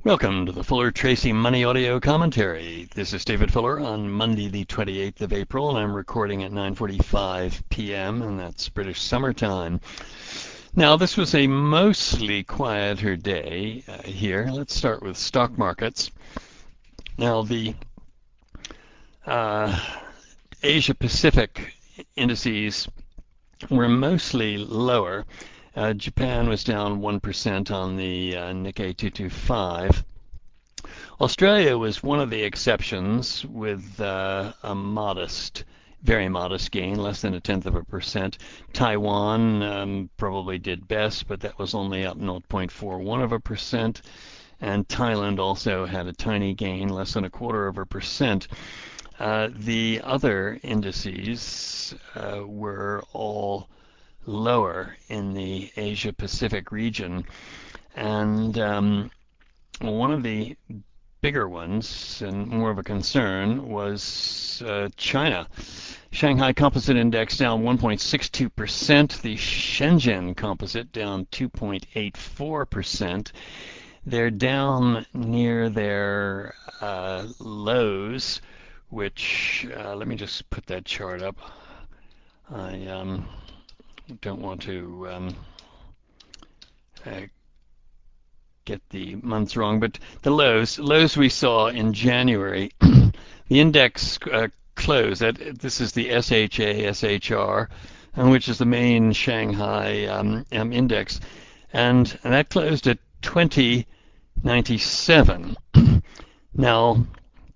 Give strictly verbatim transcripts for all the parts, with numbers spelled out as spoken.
Welcome to the Fuller Tracy Money Audio Commentary. This is David Fuller on Monday the twenty-eighth of April, and I'm recording at nine forty-five p m, and that's British summertime. Now, this was a mostly quieter day uh, here. Let's start with stock markets. Now, the uh, Asia-Pacific indices were mostly lower. Uh, Japan was down one percent on the uh, Nikkei two twenty-five. Australia was one of the exceptions with uh, a modest, very modest gain, less than a tenth of a percent. Taiwan um, probably did best, but that was only up zero point four one of a percent. And Thailand also had a tiny gain, less than a quarter of a percent. Uh, the other indices uh, were all lower in the Asia Pacific region, and um, one of the bigger ones and more of a concern was uh, China. Shanghai Composite Index down one point six two percent, the Shenzhen Composite down two point eight four percent. They're down near their uh, lows, which uh, let me just put that chart up. I um, don't want to um, uh, get the months wrong, but the lows lows we saw in January, the index uh, closed. That this is the S H A S H R, uh, which is the main Shanghai um, um, index, and, and that closed at twenty ninety-seven. Now,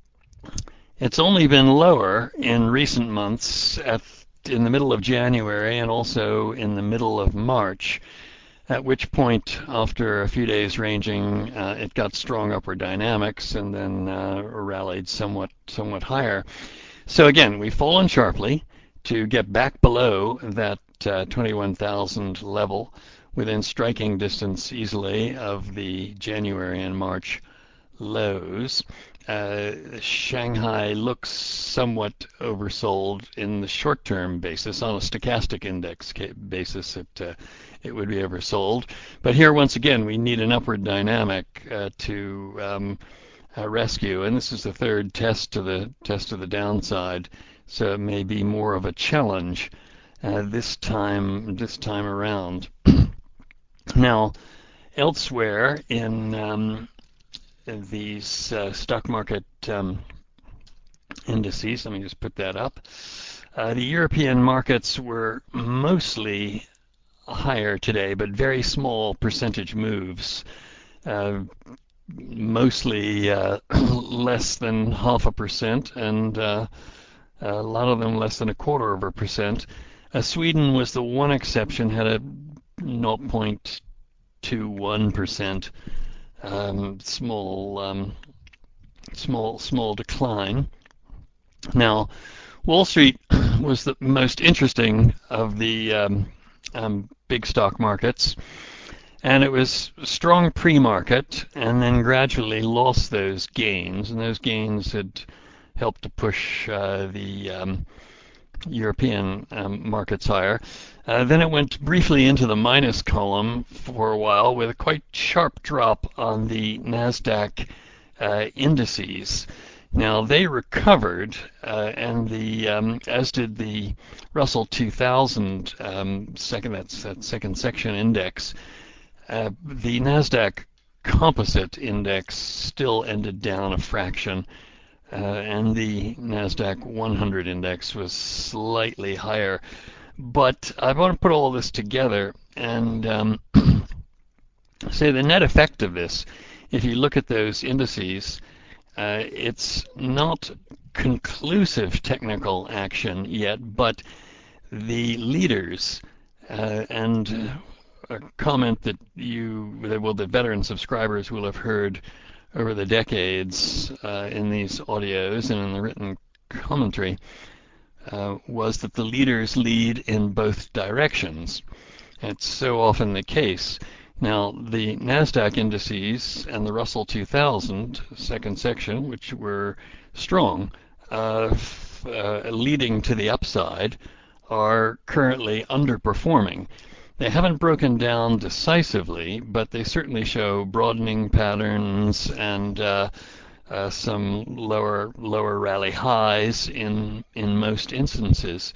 it's only been lower in recent months at in the middle of January and also in the middle of March, at which point, after a few days ranging, uh, it got strong upward dynamics and then uh, rallied somewhat somewhat higher. So again, we've fallen sharply to get back below that uh, twenty-one thousand level, within striking distance easily of the January and March lows. Uh, Shanghai looks somewhat oversold in the short-term basis. On a stochastic index basis, it uh, it would be oversold. But here, once again, we need an upward dynamic uh, to um, uh, rescue, and this is the third test to the test of the downside. So it may be more of a challenge uh, this time this time around. Now, elsewhere in um, these uh, stock market um, indices, let me just put that up. Uh, the European markets were mostly higher today, but very small percentage moves. Uh, mostly uh, less than half a percent, and uh, a lot of them less than a quarter of a percent. Uh, Sweden was the one exception, had a zero point two one percent um, small, um, small, small decline. Now, Wall Street was the most interesting of the um, um, big stock markets, and it was strong pre-market and then gradually lost those gains, and those gains had helped to push uh, the um, European um, markets higher. Uh, then it went briefly into the minus column for a while with a quite sharp drop on the NASDAQ uh, indices. Now they recovered, uh, and the um, as did the Russell two thousand um, second that's that second section index. Uh, the NASDAQ Composite Index still ended down a fraction, uh, and the NASDAQ one hundred Index was slightly higher. But I want to put all this together and um, say the net effect of this, if you look at those indices, uh, it's not conclusive technical action yet, but the leaders uh, and a comment that you, well, the veteran subscribers will have heard over the decades uh, in these audios and in the written commentary, uh, was that the leaders lead in both directions. It's so often the case. Now, the NASDAQ indices and the Russell two thousand, second section, which were strong, uh, uh, leading to the upside, are currently underperforming. They haven't broken down decisively, but they certainly show broadening patterns and uh, uh, some lower lower rally highs in in most instances.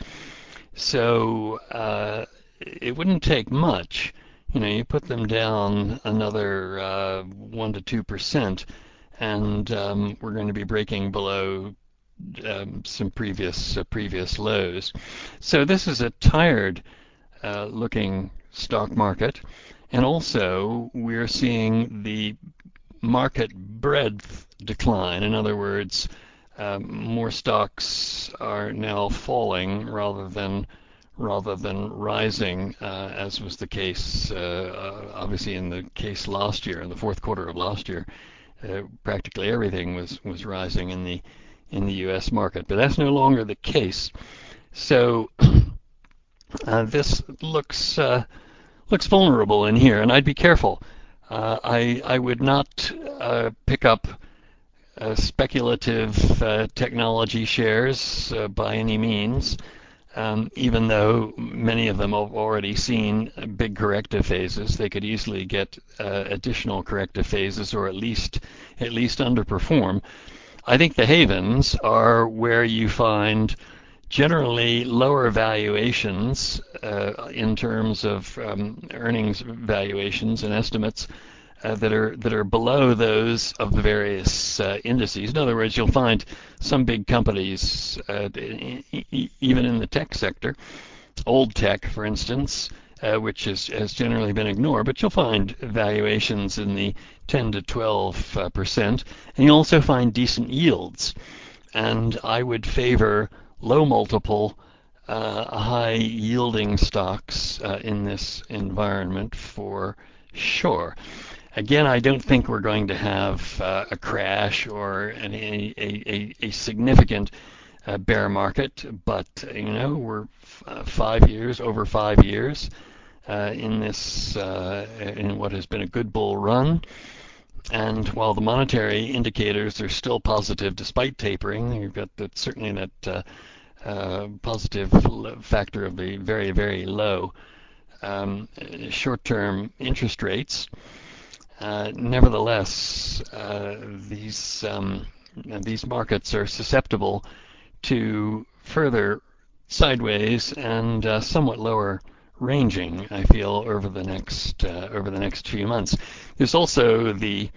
So uh, it wouldn't take much. You know, you put them down another uh, one to two percent, and um, we're going to be breaking below um, some previous uh, previous lows. So this is a tired uh, looking stock market, and also we're seeing the market breadth decline. In other words, um, more stocks are now falling rather than rather than rising, uh, as was the case, uh, uh, obviously in the case last year, in the fourth quarter of last year. Uh, practically everything was was rising in the in the U S market, but that's no longer the case. So uh, this looks uh, looks vulnerable in here, and I'd be careful. Uh, I I would not uh, pick up uh, speculative uh, technology shares uh, by any means, um, even though many of them have already seen big corrective phases. They could easily get uh, additional corrective phases, or at least at least underperform. I think the havens are where you find generally lower valuations uh, in terms of um, earnings valuations and estimates uh, that are that are below those of the various uh, indices. In other words, you'll find some big companies, uh, even in the tech sector, old tech, for instance, uh, which is, has generally been ignored, but you'll find valuations in the ten to twelve uh, percent, and you'll also find decent yields. And I would favor low multiple, uh, high yielding stocks uh, in this environment for sure. Again, I don't think we're going to have uh, a crash or an, a, a, a significant uh, bear market, but you know we're f- uh, five years over five years uh, in this uh, in what has been a good bull run. And while the monetary indicators are still positive despite tapering, you've got that, certainly that uh, uh, positive factor of the very, very low um, short-term interest rates. Uh, nevertheless, uh, these um, these markets are susceptible to further sideways and uh, somewhat lower ranging, I feel, over the next uh, over the next few months. There's also the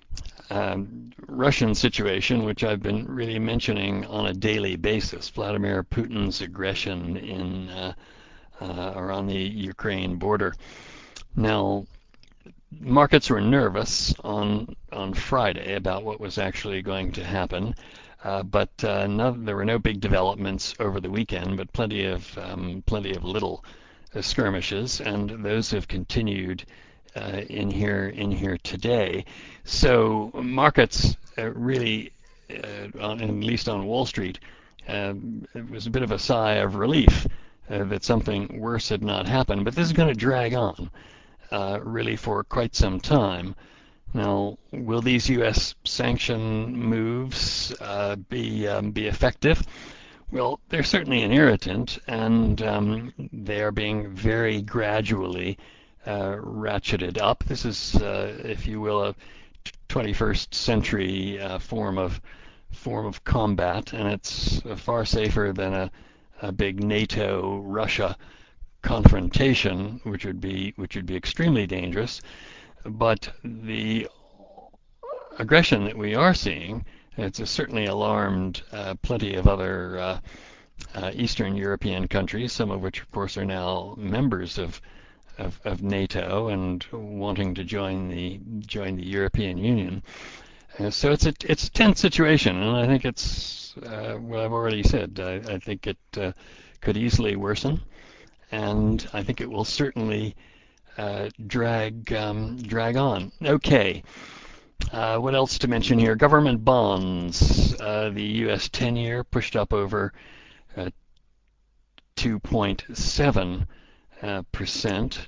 um, Russian situation, which I've been really mentioning on a daily basis. Vladimir Putin's aggression in uh, uh, around the Ukraine border. Now, markets were nervous on on Friday about what was actually going to happen, uh, but uh, no, there were no big developments over the weekend, but plenty of um, plenty of little uh, skirmishes, and those have continued uh, in here in here today. So markets uh, really, uh, on, at least on Wall Street, uh, it was a bit of a sigh of relief uh, that something worse had not happened. But this is going to drag on uh, really for quite some time. Now, will these U S sanction moves uh, be um, be effective? Well, they're certainly an irritant, and um, they are being very gradually uh, ratcheted up. This is, uh, if you will, a twenty-first century uh, form of form of combat, and it's far safer than a, a big NATO-Russia confrontation, which would be which would be extremely dangerous. But the aggression that we are seeing, it's certainly alarmed uh, plenty of other uh, uh, Eastern European countries, some of which, of course, are now members of, of, of NATO and wanting to join the join the European Union. Uh, so it's a it's a tense situation, and I think it's uh, what I've already said. I, I think it uh, could easily worsen, and I think it will certainly uh, drag um, drag on. Okay. Uh, what else to mention here? Government bonds. Uh, the U S ten-year pushed up over uh, two point seven uh, percent,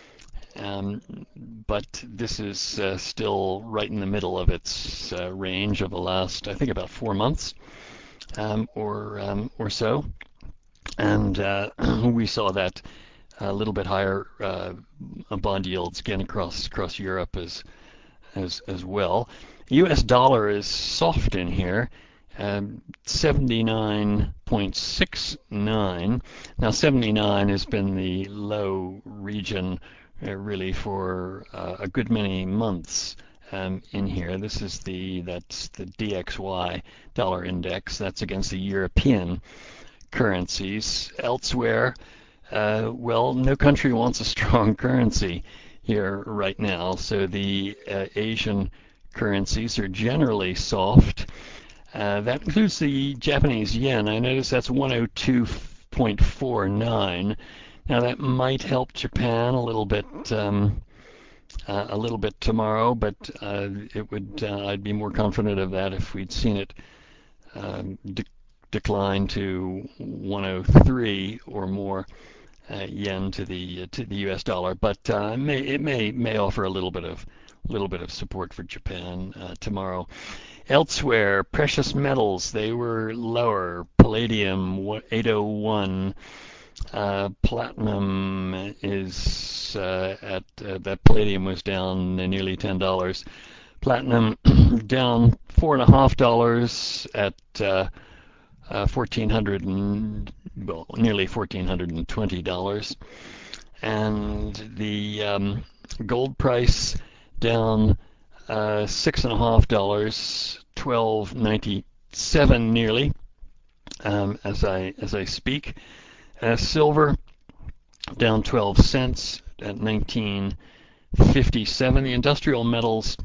um, but this is uh, still right in the middle of its uh, range of the last, I think, about four months um, or um, or so. And uh, we saw that a little bit higher uh, bond yields again across across Europe as as as well. U S dollar is soft in here, um, seventy-nine point six nine. Now seventy-nine has been the low region uh, really for uh, a good many months. Um, in here, this is the that's the D X Y dollar index. That's against the European currencies. Elsewhere, uh, well, no country wants a strong currency here right now, so the uh, Asian currencies are generally soft. Uh, that includes the Japanese yen. I notice that's one oh two point four nine. Now that might help Japan a little bit, um, uh, a little bit tomorrow, but uh, it would uh, I'd be more confident of that if we'd seen it um, de- decline to one oh three or more uh, yen to the uh, to the U S dollar. But uh, may, it may may offer a little bit of little bit of support for Japan uh, tomorrow. Elsewhere, precious metals, they were lower. Palladium eight oh one. Uh, platinum is uh, at uh, that palladium was down uh, nearly ten dollars. Platinum down four and a half dollars at uh, uh, fourteen hundred and well nearly fourteen hundred and twenty dollars, and the um, gold price down uh, six and a half dollars, twelve ninety seven nearly um, as I as I speak. Uh, silver down twelve cents at nineteen fifty-seven. The industrial metals,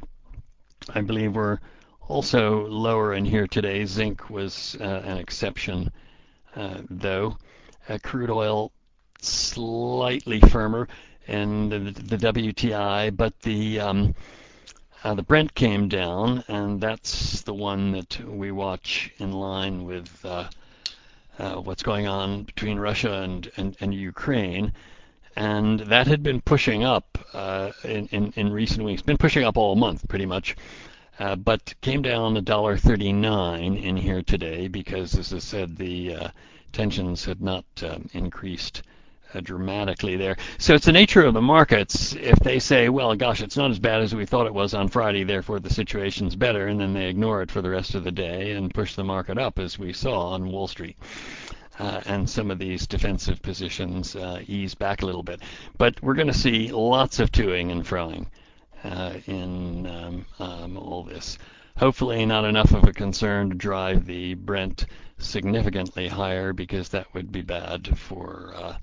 I believe, were also lower in here today. Zinc was uh, an exception, uh, though. Uh, crude oil slightly firmer, and the, the W T I, but the um, uh, the Brent came down, and that's the one that we watch in line with uh, uh, what's going on between Russia and, and, and Ukraine. And that had been pushing up uh, in, in, in recent weeks, been pushing up all month pretty much, uh, but came down one dollar thirty-nine in here today because, as I said, the uh, tensions had not um, increased uh, dramatically there. So it's the nature of the markets. If they say, well, gosh, it's not as bad as we thought it was on Friday, therefore the situation's better, and then they ignore it for the rest of the day and push the market up, as we saw on Wall Street. Uh, and some of these defensive positions uh, ease back a little bit. But we're going to see lots of toing and froing uh, in um, um, all this. Hopefully not enough of a concern to drive the Brent significantly higher, because that would be bad for uh,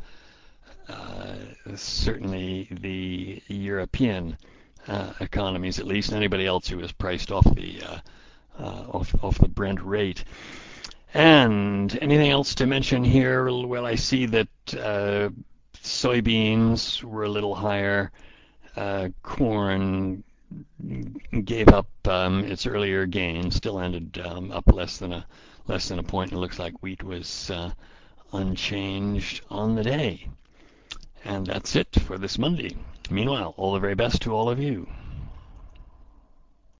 uh, certainly the European uh, economies, at least, anybody else who is priced off the uh, uh, off, off the Brent rate. And anything else to mention here? Well, I see that uh, soybeans were a little higher. Uh, corn gave up um, its earlier gain, still ended um, up less than a less than a point. It looks like wheat was uh, unchanged on the day. And that's it for this Monday. Meanwhile, all the very best to all of you.